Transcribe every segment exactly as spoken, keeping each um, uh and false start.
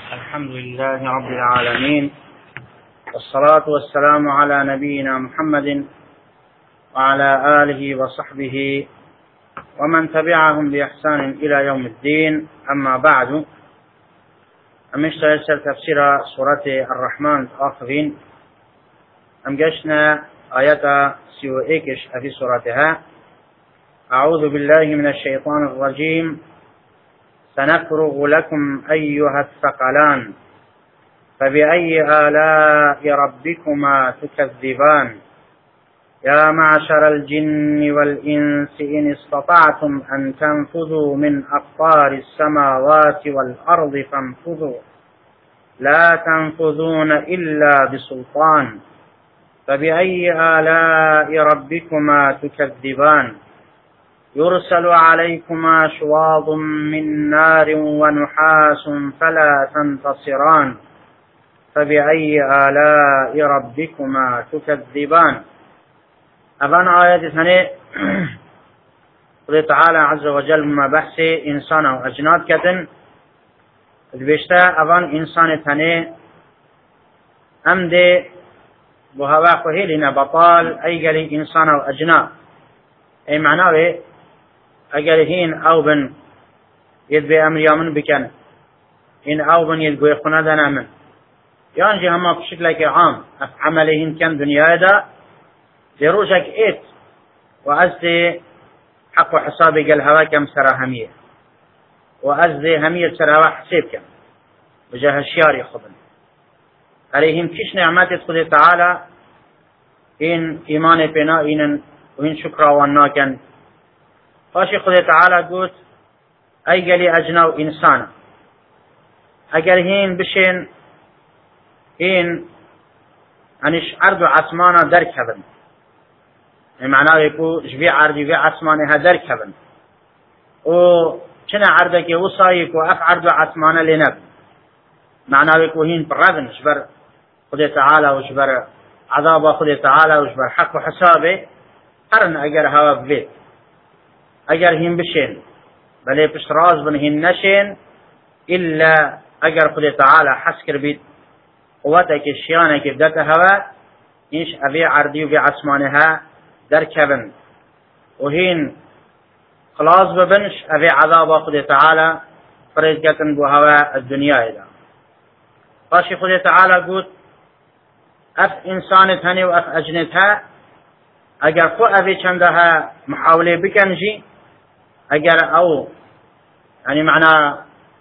الحمد لله رب العالمين، والصلاة والسلام على نبينا محمد وعلى آله وصحبه ومن تبعهم بإحسان إلى يوم الدين. أما بعد، أمشتغل تفسير سورة الرحمن آخرين أمجشنا آية سيو إيكش في سورتها. أعوذ بالله من الشيطان الرجيم. سنفرغ لكم أيها الثقلان فبأي آلاء ربكما تكذبان يا معشر الجن والإنس إن استطعتم أن تنفذوا من أقطار السماوات والأرض فانفذوا لا تنفذون إلا بسلطان فبأي آلاء ربكما تكذبان يرسل عليكما شواظ من نار ونحاس فلا تنتصران فبأي آلاء ربكما تكذبان. أبان آيات ثانية قل تعالى عز وجل ما بحث إنسان أو أجناد كتن البشتاء أبان إنسان ثانية أمدي بهوا قهيلنا بطال أي قلي إنسان أو أجناد، أي معناه اگر هین او بن ید به امر یامن بکن این او بن ید گوی خونه دن من یان جه همه بشکل که عام اف عمله هین کن دنیا دا دیروشک ایت و از دی حق و حسابی قل هوا کم سرا همیه و از دی همیه سرا هوا حسیب کم بجه هشیاری خودن علیهم کش نعمت خود تعالی این ایمان پینا اینن و این شکراوان ناکن. فاشي خدا تعالى قلت أي قلي أجناو إنسانا أجر هين بشين هين أنش عرض عثمانا دركبن، معناه يكو جبي عرض يبي عثمانها دركبن و كنا عرضك وصايك وأف عرض عثمانا لنب، معناه يكو هين برغن جبر خدا تعالى وجبر عذاب خدا تعالى وجبر حق وحسابه قرن أجر هوا ببيت اگر هین بشین بله پشت راز بن هین نشین الا اگر خود تعالی حس کر بید قوته که شیانه که بدت هوا اینش اوی عردی و بی عثمانها در کبن و هین خلاص ببنش اوی عذاب خود تعالی فرید کتن بو هوا الدنیا ایدا. باشی خود تعالی گود اف انسانت هنی و اف اجنت ها اگر خو اوی چنده ها محاوله بکنجی اگر او يعني معنى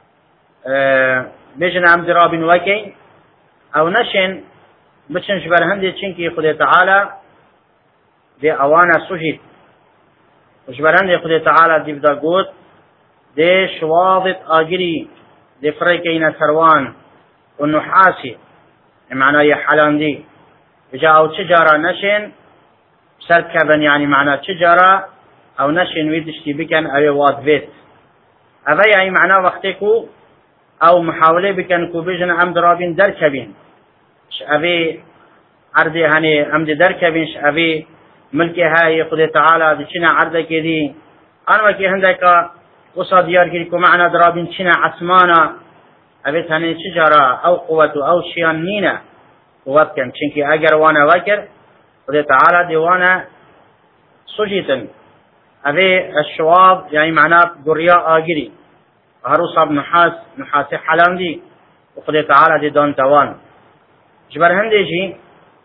اه بيجن عم درابين وكي او نشن بچن شبر هندي چنكي خدا تعالى دي اوانا سجد وشبر هندي خدا تعالى دي بدا قوت دي شواظت آجري دي فريكين سروان والنحاسي معنى يحلان دي بجا او تجارة نشن سركبن يعني معنى تجارة او نشن ويدشتي بكن او واد بيت اوه يعني معنى وقتكو او محاولة بكن كو بيجن عمد رابين دركبين ش اوه عرضي هاني عمد دركبين ش اوه ملكي هاي خد تعالى دي چنا عرضة كدي انا وكي هندك وصا ديار كدي كو معنى درابين چنا عثمانا اوه تاني شجرة او قوة او شيان نينة قوات كن چنكي اگر وانا وكر خد تعالى دي وانا سجيتن أبي الشواب يعني معناه قرياء آجري هروسا بنحاس نحاس حلام دي وخد تعالى دي دون توان جبر هندي جي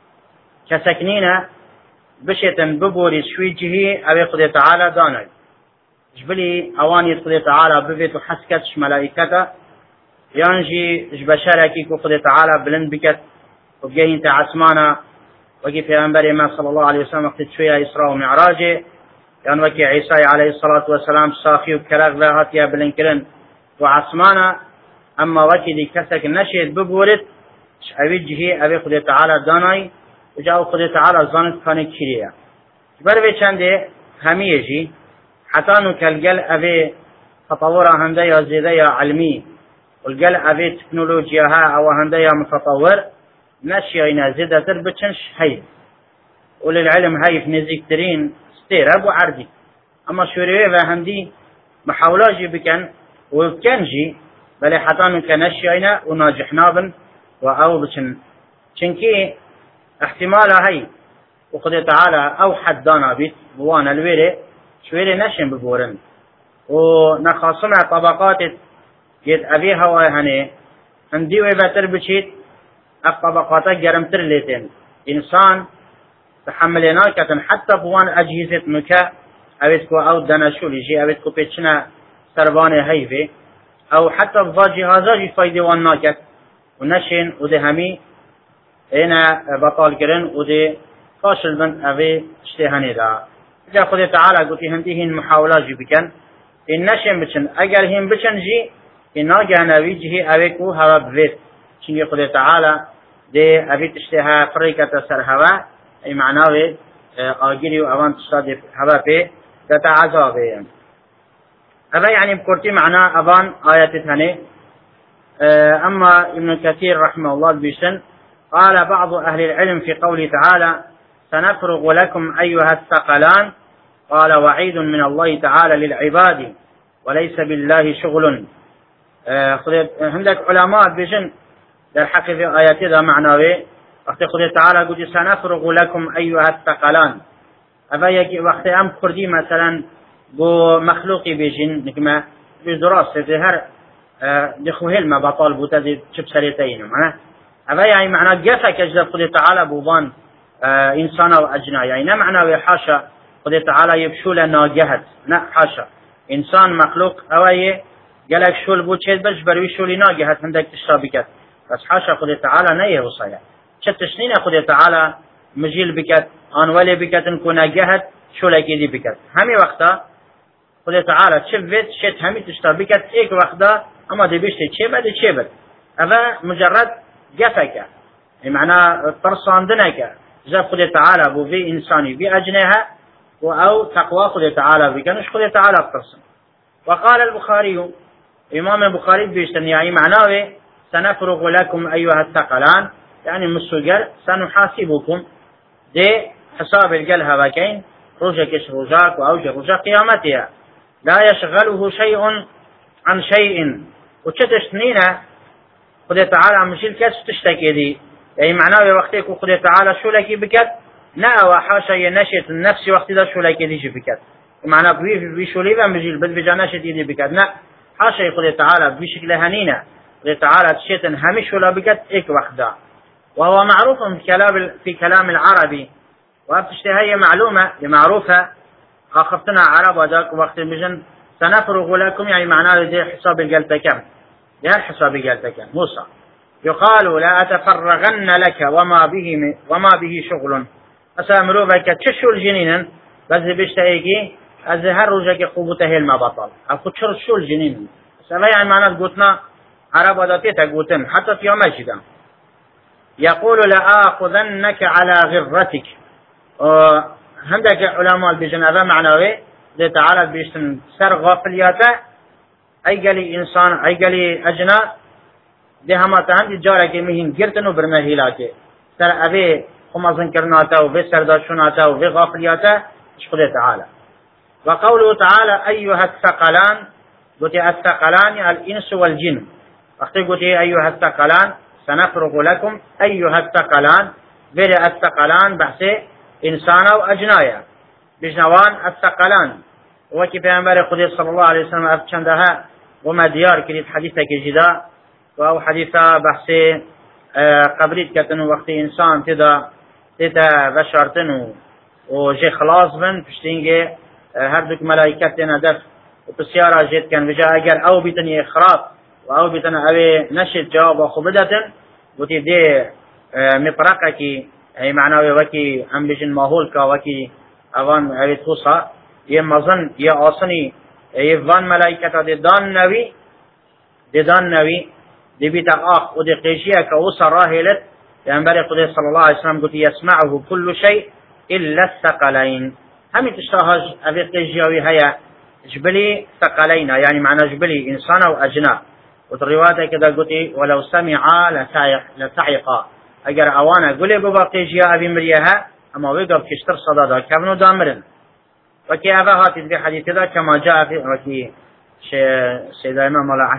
كسكنينة بشيتن ببوري شوي جهي أبي خد تعالى داني جبلي أواني خد تعالى ببيت وحسكتش ملائكته يانجي جبشاركي خد تعالى بلند بكت وبجيه انت عسمانا وقي في أنبري ما صلى الله عليه وسلم وقت شوية إسراء ومعراجه يعني وكي عيسى عليه الصلاة والسلام صاخي وكلاغ ذاهات يا بلنكرن وعصمانا أما وكي دي كسك نشيد ببورت أبي جهي أبي خد تعالى داناي وجاء خد تعالى زانت كان كيريا بربي چنده هميه جي حتى نو كالقل أبي تطورا هندية زيدية علمي والقل أبي تكنولوجياها أو هندية متطور نشيئنا زيدة تربتشنش هاي وللعلم هاي في نزيكترين ابو عردي اما شوريه و هندي محاولاجي بكن وكنجي بل حتى من كنشينا وناجحنا بن وأو بشن شنكي احتمال هاي وقد تعالى أو حدانا بيت بوانا الويري شويري نشن ببورن ونخاصمع طبقات جيت أبيها وهني عندي ويبتر بشيت الطبقات جرمتر ليتين إنسان تحملنا كتن حتى بوان أجهزة مكا أبيتكو أو دناشولي جي أبيتكو بيتشنا سرباني هيفي أو حتى بفاجي هذا فايدة والناكت ونشين ودهمي هنا بطال كرن ودي فاشل بن أبي اشتهاني دا إذا خد تعالى قلت هنديهن محاولات جي بكن إن نشين بچن أجر هم بچن جي إن جهنوي جه أبيكو هوا بفيت شنو خد تعالى دي أبي تشتها فريقة سر هوا أي معناه آجري وأوان تصادف هوا بي تتعذابه هذا يعني بكرتي معناه أبان آيات ثانية. أما ابن كثير رحمه الله بيشن قال بعض أهل العلم في قوله تعالى سنفرغ لكم أيها الثقلان قال وعيد من الله تعالى للعباد وليس بالله شغل. عندك علماء بيشن للحق في آيات ذا معناه وقت قوله تعالى قد سنفرغ لكم أيها الثقلان هذا يجي وقت أم كردي مثلا بو مخلوقي بيجين نكما بدراسة هر دخوهل ما بطال بوتاد شب سريتين معناه هذا يعني معناه جفك أجل قد تعالى بوبان إنسان أو أجناء يعني نا معناه حاشا قد تعالى يبشول ناجهت نا حاشا إنسان مخلوق أوي جالك شول بوتشيد بس بروي شولي ناجهت عندك تشابكت بس حاشا قد تعالى نيه وصايا شتشنين قد تعالى مجيل بكت أنولي بكت نكون ناجهت شولك يدي بكت همي وقتا خدا تعالى تشبت شت همي تشتبكت ايك وقتا اما دي بيشتي تشبت تشبت هذا مجرد جفك معناه ترصاندنك جاب خدا تعالى بو في انساني بأجنها او تقوى خدا تعالى بكنش خدا تعالى بترصن. وقال البخاري امام البخاري بيشتن يعني معناه سنفرغ لكم ايها الثقلان يعني مسوجر سنحاسبكم دي حساب الجل هذاكين رجك رجاك واوج رجاك قيامتها لا يشغله شيء عن شيء وتشتنينا خدا تعالى مشيل كاس تشتكي دي يعني معناه وقتك خدا تعالى شو لك بكت نا وحاشا ينشط النفس وقت ذا شو لك دي بكت معناه بي بي شو ليبا مجيل بد بجانشط دي بكت نا حاشا خدا تعالى بشكل هنينا خدا تعالى تشتن همش ولا بكت ايك وحده وهو معروف في كلام في كلام العربي وابتشتهي معلومة معروفة خافتنا عرب وذاك وقت المجن سنفرغ لكم يعني معناه دي حساب الجلتة كم ده الحساب الجلتة كم موسى يقال لا أتفرغن لك وما به وما به شغل أسامروا بك تشو الجنين بس بيشتهيكي الزهر رجك قوته ما بطل أخذ شر شو الجنين سبا يعني معناه قلتنا عرب وذاتي تقولتن حتى في يوم أجدا يقول لآخذنك على غرتك عندك علماء بيجن هذا معناه ده تعالى بيشتن سر غافلياته أي قالي إنسان أي قالي أجناء ده هما تهم جارك مهين قرتنو برمهيلاته سر أبي خمازن كرناته وفي سرداشوناته وفي غافلياته شخده تعالى. وقوله تعالى أيها الثقلان قلت الثقلان الإنس والجن وقت قلت أيها الثقلان سنفرغ لكم أيها الثقلان بلا الثقلان بحثي إنسان أو أجنايا بجنوان الثقلان وكي پیغمبر خدا صلى الله عليه وسلم أفچندها وما ديار كريد حديثة كجدا أو حديثة بحثي قبريت كتن وقت إنسان تدا تدا بشارتن وجي خلاص بن پشتینگه هر دوك ملائكتنا دف وبسيارة جيت كان بجا اگر او بيتني اخراط و او بيتن اوه نشد جواب خوبدتن وتي دي مطرقه كي اي معناه وكي هم بجن ماهول كا وكي اوان اوه توصا يه مزن يه آسني يه وان ملائكتا دي دان نوي دي دان نوي دي بيتا آخ و دي قيشيه كوصا راهلت يعني قدر صلى الله عليه وسلم قلت يسمعه كل شيء إلا الثقلين همي تشتهج أبي قيشيوي هيا جبلي ثقلين يعني معنى جبلي إنسان أو أجناء وترواته كذا قلت ولو سمع لسعيق لسعيقا أجر أوانا قولي ببا قيشيا أبي مريها أما وقف كشتر صدادا كابنو دامرن وكي أبا هاتي في حديث كذا كما جاء في وكي سيدة إمام الله عليه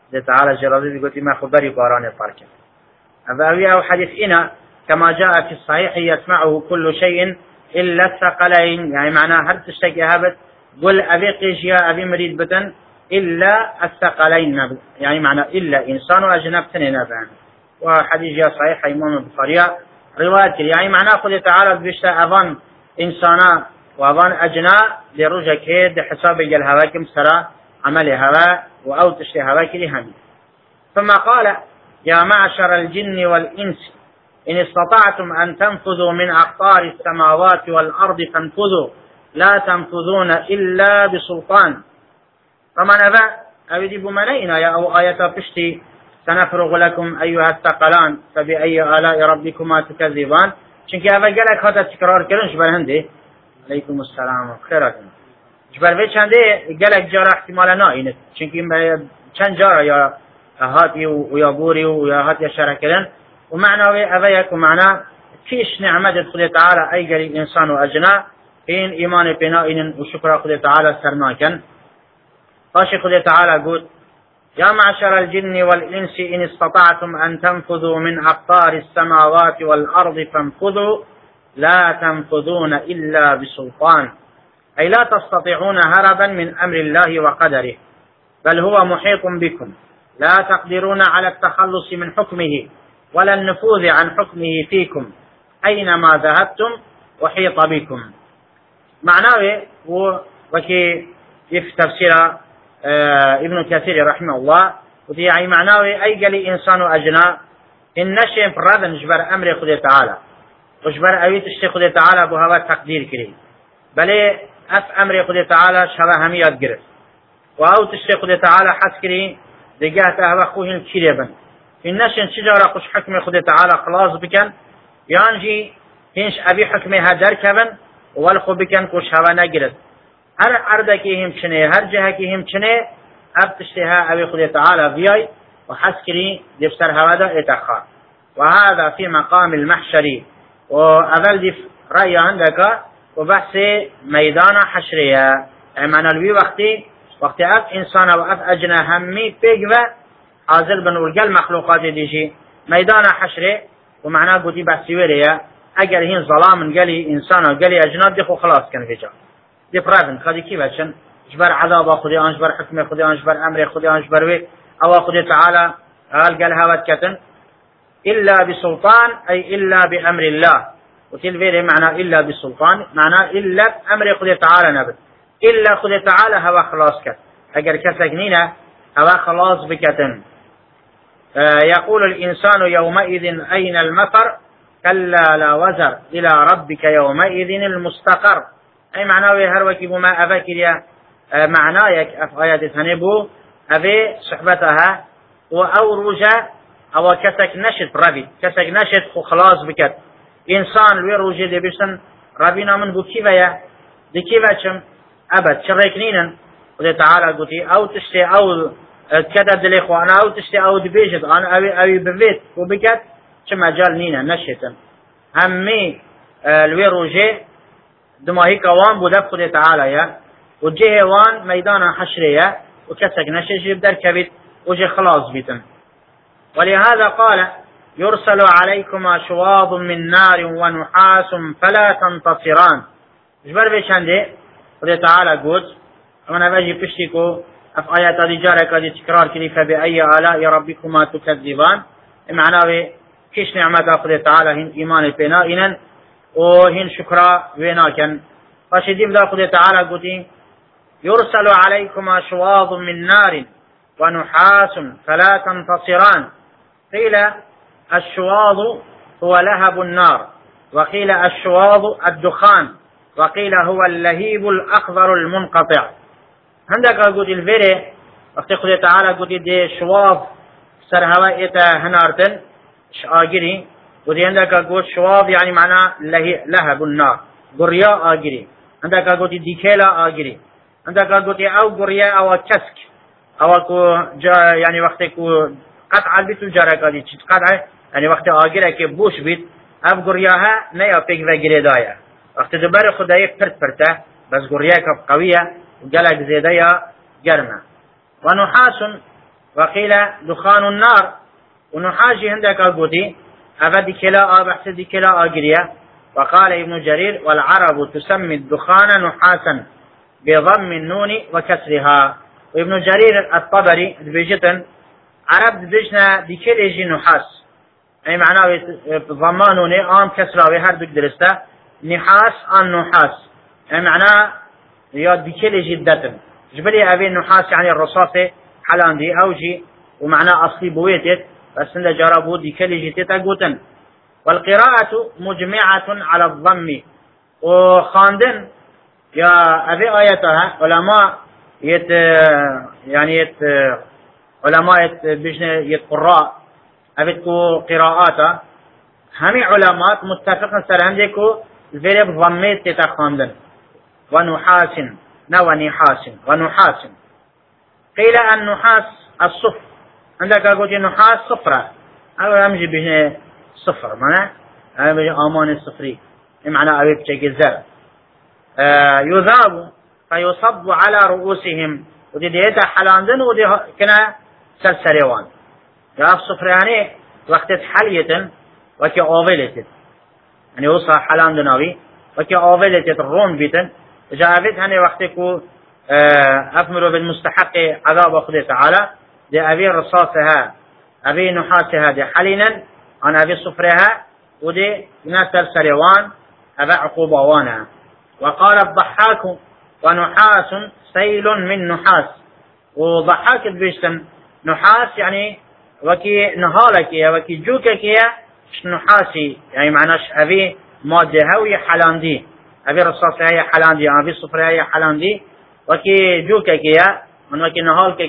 تعالى جلاله قلت ما خبري باران فركب أبوي أو حديث إنا كما جاء في الصحيح يسمعه كل شيء إلا الثقلين يعني معناه هل تشتكي هبت قل أبي قيش يا أبي مريد بتن إلا الثقلين يعني معناه إلا إنسان وأجنب تنين أبان وحديث جاء صحيح إمام البخاري رواية يعني معناه قل تعالى بيشتا أظن إنسانا وأظن أجناء لرجع كيد حساب الهواكم سرى عمل هواء وأو تشتي هواك لهم ثم قال يا معشر الجن والإنس إن استطعتم أن تنفذوا من أقطار السماوات والأرض فانفذوا لا تنفذون إلا بسلطان فمن أبا أبدي بملئنا يا أو آية فشتي سنفرغ لكم أيها الثقلان فبأي آلاء ربكما تكذبان چونك أبا قالك هذا تكرار كرن جبر هنده عليكم السلام خيركم جبر في چنده قالك جارة احتمال نائنه چونك چند جارة يا هاتي ويا بوري ويا هاتي شركلن ومعنى أبيك ومعنى كيش نعمة خدا تعالى أي قريب إنسان وأجناء إن إيمان بنائن وشكر خدا تعالى سرناكن فاشي خدا تعالى قول يا معشر الجن والإنس إن استطعتم أن تنفذوا من أقطار السماوات والأرض فانفذوا لا تنفذون إلا بسلطان أي لا تستطيعون هربا من أمر الله وقدره بل هو محيط بكم لا تقدرون على التخلص من حكمه ولا النفوذ عن حكمه فيكم أينما ذهبتم وحيط بكم معناه وكي في تفسير آه ابن كثير رحمه الله وتي معناه أي قال إنسان أجناء إن نشئ فرادن جبر أمر خدا تعالى وجبر أويت الشيخ خدا تعالى بهذا تقدير كري بل أف أمر خدا تعالى شبه هميات جرس وأو الشيخ خدا تعالى حسكري دقات أهوى خوهن كريبا إن نشئ شجرة قش حكم خدا تعالى خلاص بكن يانجي هنش أبي حكمها دركبا والخو بكن كش هوا نجرس هر عردكي هم چنه هر جهكي هم چنه اب تشتها أبي خدا تعالى بياي وحسكري دبسر هوا دا اتخار وهذا في مقام المحشري وأول دف رأي عندك وبحث ميدان حشرية أي معنى الوي وقتي وقت أف إنسان وأف أجنى همي بيقوى حاضر بنقول قل مخلوقات ديجي ميدان حشري ومعناه قدي بحثي وريا أجل هين ظلام قالي إنسان وقالي أجناد دخو خلاص كان في جا دي فرادن خدي كيف عشان جبر عذاب خدي أنجبر حكمه خدي أنجبر أمره خدي أنجبر وي أو خدي تعالى قال قال هوت كتن إلا بسلطان أي إلا بأمر الله وتلفيره معنى إلا بسلطان معنى إلا بأمر خدي تعالى نبت إلا خدي تعالى هوا خلاص كت أجر كسجنينه هوا خلاص بكتن آه يقول الإنسان يومئذ أين المفر كلا لا وزر إلى ربك يومئذ المستقر أي معناه هروكي بما أفكر يا آه معنايك أف آيات ثنبو أبي صحبتها وأوروج أو كسك نشد ربي كسك نشد خلاص بكت إنسان الويروج دي بيشتن ربنا من بو كيفا يا دي كيفا شم أبد شريكنينا وده تعالى قلتي أو تشتي أو كذا دلي أنا أو تشتي أو دبيجت أنا أبي أبي ببيت وبكت شو مجال نينا نشيتن همي الويروجي دماهي كوان بودف خده تعالى يا وجه وان ميدان حشرية وكسك نشج بدر كبت وجه خلاص بيتن ولهذا قال يرسل عليكما شواظ من نار ونحاس فلا تنتصران جبر بشنده خده تعالى قلت أنا باجي بشتكو أف آيات رجالك هذه تكرار كلي فبأي آلاء ربكما تكذبان معناه كيش نعمة خدا تعالى هن إيمان بنائنا وهن شكرا ويناكن فشديم دا خدا تعالى قلتين يرسل عليكما شواظ من نار ونحاس فلا تنتصران قيل الشواظ هو لهب النار وقيل الشواظ الدخان وقيل هو اللهيب الأخضر المنقطع عندك قلت الفيري وقت خدا تعالى قلت دي شواظ سر هوائيتا هنارتن آجري ودي عندك قلت شواظ يعني معناه لهب النار قرية آجري عندك قلت ديكيلا آجري عندك قلت أو قرية أو كسك أو كو يعني وقت كو قطع البيت الجارة قادي قطع يعني وقت آجري كي بوش بيت أب قريها نيا بيك وقري دايا وقت دبر خداي فرت فرته بس قرية كب قوية وقالك زيدايا جرمة ونحاس وقيل دخان النار ونحاجي عندك أقوتي أفدي كلا بحث دي كلا أجريا. وقال ابن جرير والعرب تسمي الدخان نحاسا بضم النون وكسرها. وابن جرير الطبري بيجتن عرب دجنا دي كليجي نحاس أي معناه ضمانوني آم كسراوي هر دوك درسته نحاس آن نحاس أي معناه يا دي كليجي الدتن جبلي أبي النحاس يعني الرصاصة حلان دي أوجي ومعناه أصلي بويتت بس إن جربوا دي كليجي تتقوتن. والقراءة مجمعة على الضم وخاندن يا أبي آياتها علماء يت يعني يت علماء يت بجن يت قراء أبتكو قراءاته همي علماء متفقين سر عندكو الفيرب ضميت تتخاندن ونحاس نو نحاس ونحاس. قيل النحاس الصفر عندك أقول نحاس صفرة أو أمجي بجن صفر معناه أبي أمان الصفري معنى أبي بشكل زر آه يذاب فيصب على رؤوسهم ودي ديتا حلاندن ودي كنا سلسلوان يا الصفر يعني وقت حلية وكي أوفيلتت يعني وصا حلاندن أبي وكي أوفيلتت الروم بيتن جابت هني وقتكو آه أثمروا بالمستحق عذاب أخذ تعالى دي أبي رصاصها أبي نحاسها دي حلينا أنا أبي صفرها ودي نسل سلوان أبا عقوبة وانا. وقال الضحاك ونحاس سيل من نحاس وضحاك بيشتن نحاس يعني وكي نهالك وكي جوكك نحاسي يعني معناش أبي مادة هوي حلاندي أبي رصاص هي حلاندي أبي صفرها هي حلاندي وكي جوكك من وكي نهالك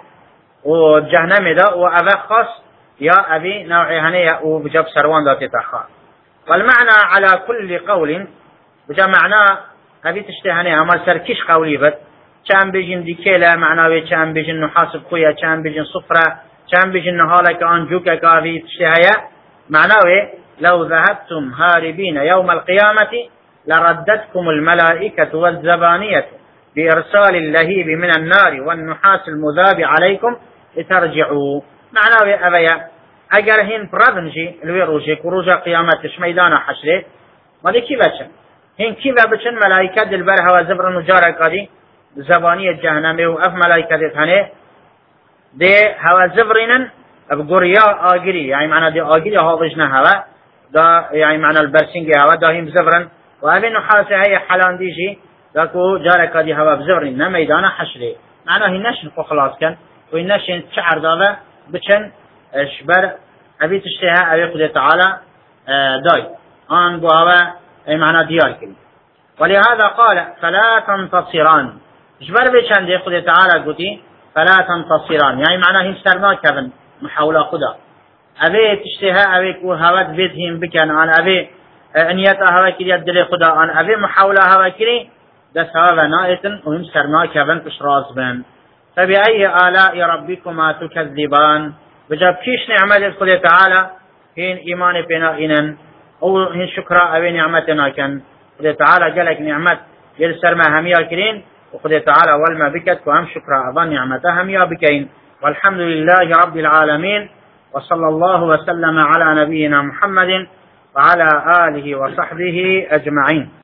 وجهنم ده وأبا خاص يا أبي نوعي هنية وبجاب سروان ذاتي تخا. والمعنى على كل قول بجا معنى أبي تشتهني أما سركش قولي بد كان بيجن ديكيلا معناه كان بيجن نحاسب قوية كان بيجن صفرة كان بيجن نهالك أنجوكا كافي تشتهيا معناه لو ذهبتم هاربين يوم القيامة لردتكم الملائكة والزبانية بإرسال اللهيب من النار والنحاس المذاب عليكم لترجعوا. معناه أبيا أجر هين برافنجي الويروجي كروجا قيامتش ميدان حشره ما دي كيف بچن هين كيف بچن ملائكة دلبر هوا زبر نجارة قادي زبانية جهنمي وأف ملائكة دهنه دي هوا زبرينن بقرية آجري يعني معنى دي آجري هاضجنا هوا دا يعني معنى البرسنجي هوا دا هم زبرن وأبي نحاسة هي حلان ديجي داكو جارة قادي هوا بزبرين ميدان حشره معناه هنشن خلاص كان وهنشن شعر دابا بچن اشبر ابي تشتها ابي قدر تعالى داي ان بوابا اي معنى ديار كلمة. ولهذا قال فلا تنتصران اشبر بچن دي قدر تعالى قلتي فلا تنتصران يعني معنى هم سرنا كذن محاولة قدا ابي تشتها ابي كو هوات بيتهم بكن عن ابي انيتا هوا كري دل خدا عن ابي محاولة هوا كري دس هوا نائتن وهم سرنا كذن كشراز بن. فبأي آلاء ربكما تكذبان بجاب كيش نعمة الخدي تعالى هين إيمان بنا إنن أو هين شكرا أبي نعمتنا كان خدي تعالى جلك نعمت يلسر ما هميا كرين وخدي تعالى والما بكت وهم شكرا أظن نعمتها هميا بكين. والحمد لله رب العالمين وصلى الله وسلم على نبينا محمد وعلى آله وصحبه أجمعين.